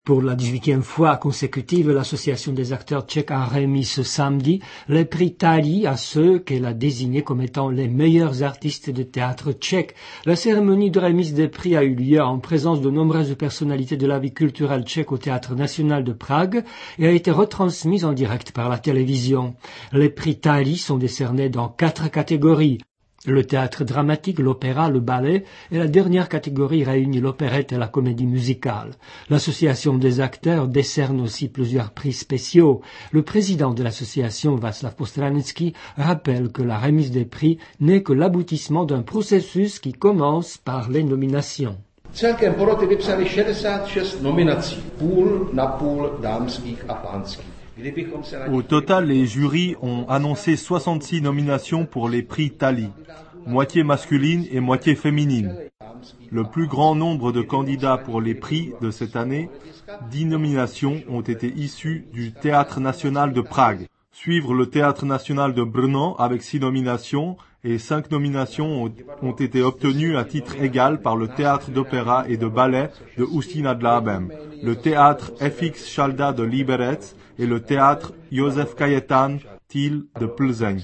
Pour la 18e fois consécutive, l'Association des acteurs tchèques a remis ce samedi les prix Thalie à ceux qu'elle a désignés comme étant les meilleurs artistes de théâtre tchèque. La cérémonie de remise des prix a eu lieu en présence de nombreuses personnalités de la vie culturelle tchèque au Théâtre national de Prague et a été retransmise en direct par la télévision. Les prix Thalie sont décernés dans 4 catégories. Le théâtre dramatique, l'opéra, le ballet et la dernière catégorie réunit l'opérette et la comédie musicale. L'association des acteurs décerne aussi plusieurs prix spéciaux. Le président de l'association, Václav Postránecký, rappelle que la remise des prix n'est que l'aboutissement d'un processus qui commence par les nominations. Celkem poroty vypsali 66 nominací, půl na půl dámských a pánských. Au total, les jurys ont annoncé 66 nominations pour les prix Thalie, moitié masculine et moitié féminine. Le plus grand nombre de candidats pour les prix de cette année, 10 nominations ont été issues du Théâtre national de Prague. Suivre le Théâtre national de Brno avec 6 nominations et 5 nominations ont été obtenues à titre égal par le Théâtre d'opéra et de ballet de Ústí nad Labem, le Théâtre FX Šalda de Liberec et le Théâtre Josef Kajetan Týl de Plzeň.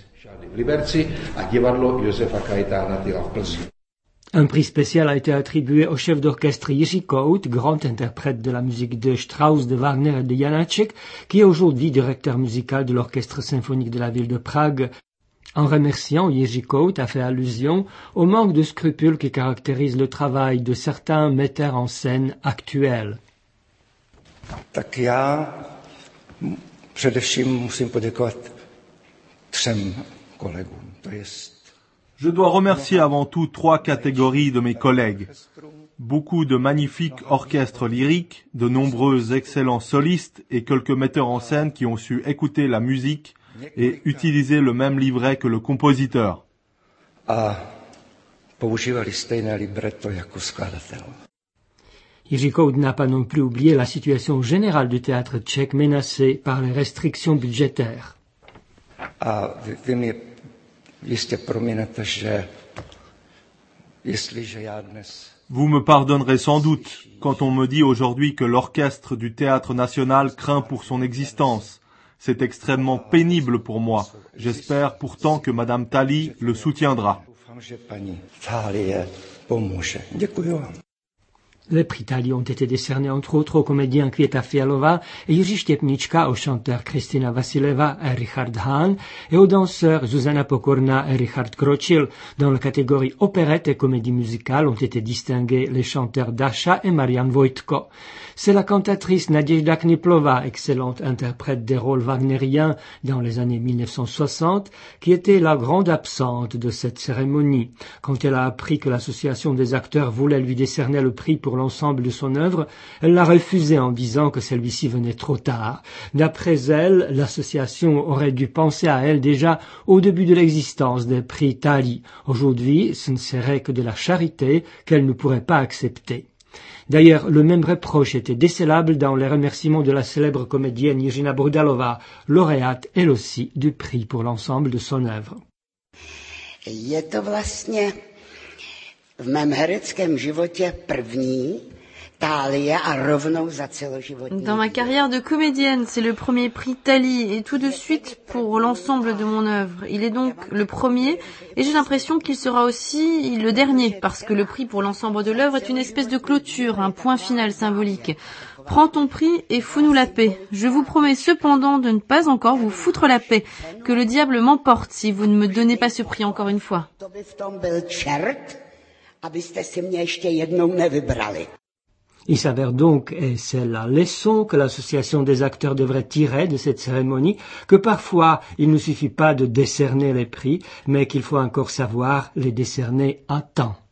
Un prix spécial a été attribué au chef d'orchestre Jiří Kout, grand interprète de la musique de Strauss, de Wagner et de Janáček, qui est aujourd'hui directeur musical de l'orchestre symphonique de la ville de Prague. En remerciant, Jiří Kout a fait allusion au manque de scrupules qui caractérise le travail de certains metteurs en scène actuels. Tak já především musím poděkovat 3 kolegům, to jest. Je dois remercier avant tout 3 catégories de mes collègues. Beaucoup de magnifiques orchestres lyriques, de nombreux excellents solistes et quelques metteurs en scène qui ont su écouter la musique et utiliser le même livret que le compositeur. A používali stejné libretto jako skladatel. Jiří Kout n'a pas non plus oublié la situation générale du théâtre tchèque menacée par les restrictions budgétaires. A vy mi jistě prominete, že jestliže já dnes... Vous me pardonnerez sans doute quand on me dit aujourd'hui que l'orchestre du Théâtre national craint pour son existence. C'est extrêmement pénible pour moi. J'espère pourtant que Madame Thalie le soutiendra. Les prix Thalie ont été décernés entre autres aux comédiens Květa Fialová et Jiří Štěpnička, aux chanteurs Kristina Vasileva et Richard Hahn et aux danseurs Zuzana Pokorná et Richard Kročil. Dans la catégorie opérette et comédie musicale ont été distingués les chanteurs Dasha et Marian Vojtko. C'est la cantatrice Naděžda Kniplová, excellente interprète des rôles wagnériens dans les années 1960, qui était la grande absente de cette cérémonie. Quand elle a appris que l'association des acteurs voulait lui décerner le prix pour l'ensemble de son œuvre, elle l'a refusé en disant que celui-ci venait trop tard. D'après elle, l'association aurait dû penser à elle déjà au début de l'existence des prix Thalie. Aujourd'hui, ce ne serait que de la charité qu'elle ne pourrait pas accepter. D'ailleurs, le même reproche était décelable dans les remerciements de la célèbre comédienne Jiřina Bohdalová, lauréate elle aussi du prix pour l'ensemble de son œuvre. Je to vlastně v mém hereckém životě první Thalie a rovnou za celoživotní. Dans ma carrière de comédienne, c'est le premier prix Thalie et tout de suite pour l'ensemble de mon œuvre. Il est donc le premier et j'ai l'impression qu'il sera aussi le dernier parce que le prix pour l'ensemble de l'œuvre est une espèce de clôture, un point final symbolique. Prends ton prix et fous-nous la paix. Je vous promets cependant de ne pas encore vous foutre la paix, que le diable m'emporte si vous ne me donnez pas ce prix encore une fois. Il s'avère donc, et c'est la leçon que l'association des acteurs devrait tirer de cette cérémonie, que parfois il ne suffit pas de décerner les prix, mais qu'il faut encore savoir les décerner à temps.